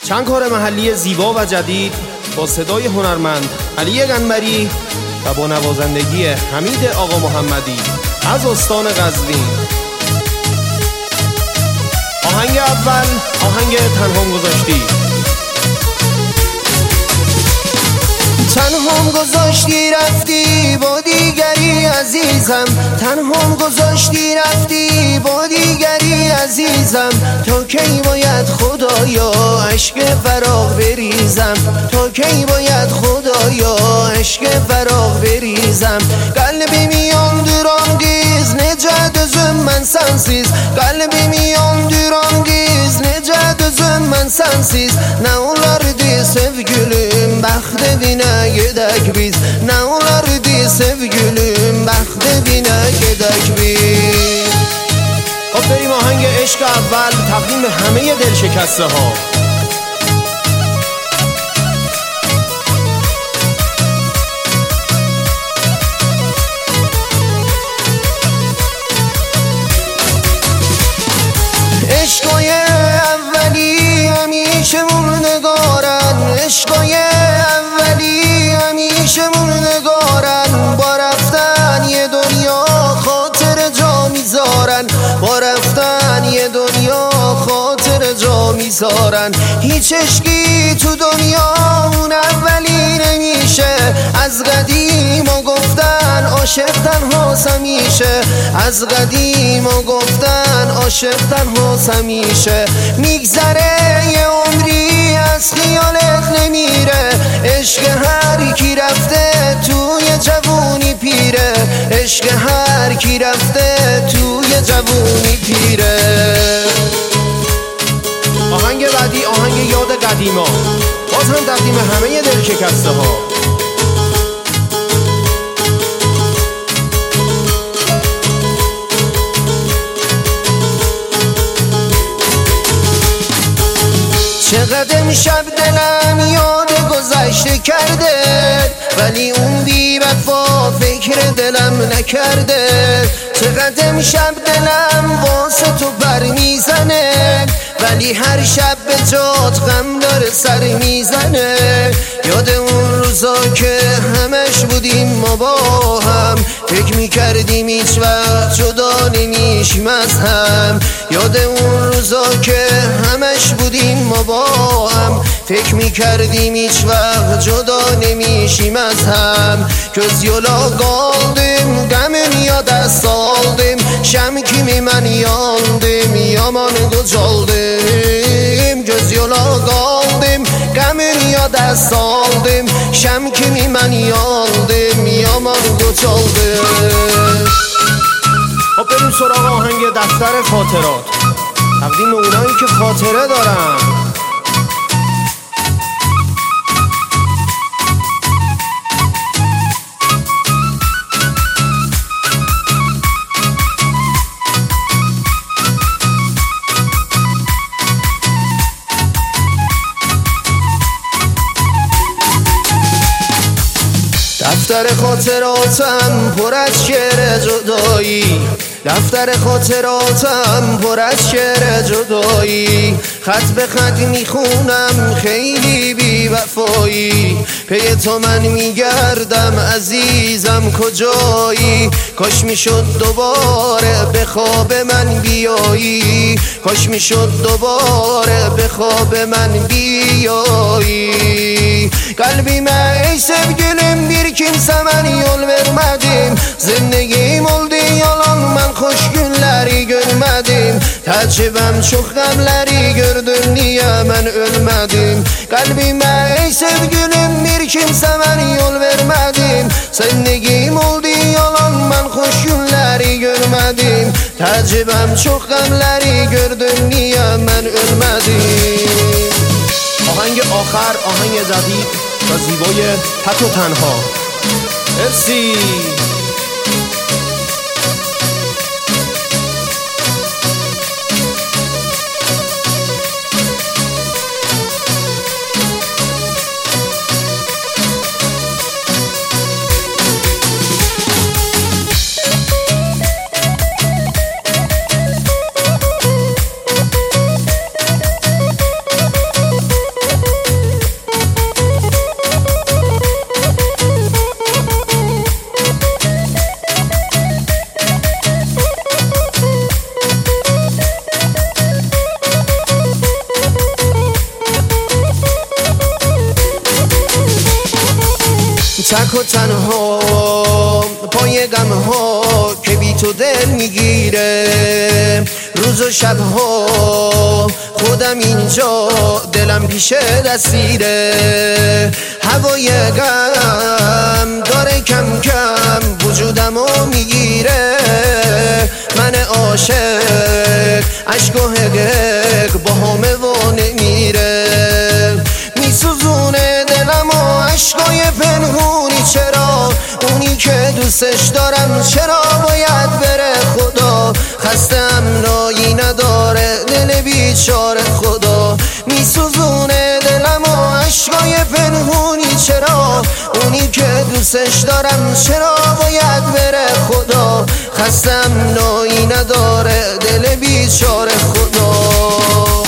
چند کار محلی زیبا و جدید با صدای هنرمند علی قنبری و با نوازندگی حمید آقا محمدی از استان قزوین. آهنگ اول، آهنگ تنهام گذاشتی. تنهام گذاشتی رفتی با دیگری عزیزم، تنهام گذاشتی رفتی با دیگری عزیزم. تا کی باید خدایا عشق فراق بریزم، تا کی باید خدایا عشق فراق بریزم. قلبی میان durangis necə dözüm mən sənsiz, qəlbi miyan durangis necə dözüm mən sənsiz. Nə olardı sevgilim bəxt evinə gedək biz, nə olardı sevgilim bəxt evinə gedək biz. خب بریم آهنگ عشق اول تقدیم همه دلشکسته ها. عشقای اولی همیشه موندگارن، عشقای اولی همیشه موندگارن. با رفتن یه دنیا خاطر جا میذارن، با رفتن یه دنیا خاطر جا میذارن. هیچ عشقی تو دنیا اون اولی نمیشه، از قدیم ها گفتن عاشق تنهاست همیشه، از قدیم ها گفتن عاشق تنهاست همیشه. میگذره یه عمری از خیالت نمیره، عشق هر کی رفته توی جوونی پیره، عشق هر کی رفته توی جوونی پیره. آهنگ بعدی آهنگ یاد قدیما، باز هم تقدیم همه دلشکسته ها. چقدر امشب دلم یاد گذشته کرده، ولی اون بی وفا فکر دلم نکرده. چقدر امشب دلم واسه تو بر میزنه، ولی هر شب به جات غم داره سر میزنه. یاد اون روزا که همش بودیم ما با هم، فکر میکردیم هیچ وقت جدا نمیشیم از هم. یاد اون روزا که همش بودیم ما با هم، فکر میکردیم هیç وقت جدا نمیشیم از هم. Göz yola qaldım, qəmin yada saldım, şəm kimi mən yandım, yaman qocaldım. Göz yola qaldım, qəmin yada saldım, şəm kimi mən yandım, yaman qocaldım. خب بریم سراغ آهنگ دفتر خاطرات، تقدیم اونایی که خاطره دارن. دفتر خاطراتم پر از شعر جدایی، دفتر خاطراتم پر از شعر جدایی. خط به خط میخونم خیلی بی وفایی، پی تو من میگردم عزیزم کجایی. کاش میشد دوباره به خواب من بیایی، کاش میشد دوباره به خواب من بیایی. Kalbime ey sevgilim bir kimse ben yol vermedim, zindegim oldu yalan ben hoş günleri görmedim. Tecrübem çok gamleri gördüm niye ben ölmedim. Kalbime ey sevgilim bir kimse ben yol vermedim, zindegim oldu yalan ben hoş günleri görmedim. Tecrübem çok gamleri gördüm niye ben ölmedim. آهنگ آخر آهنگ جدید و زیبای تک و تنها. مرسی. تک و تنها پای غم ها که بی تو دل میگیره، روز و شب ها خودم اینجا دلم پیش دستیره، هوای غم داره کم کم وجودمو میگیره، من عاشق عشق و حقق با همه و نمیره، میسوزونه دلم و عشقای پنهونی، چرا اونی که دوستش دارم چرا باید بره خدا، خستم نایی نداره دل بیچاره خدا، میسوزونه دلم و عشقای پنهونی، چرا اونی که دوستش دارم چرا باید بره خدا، خستم نایی نداره دل بیچاره خدا.